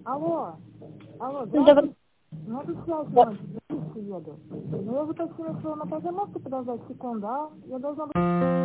Алло, Добрый. здравствуйте. Ну, это связь, я еду. Но я же так что на подземовке подождать секунду, а? Я должна...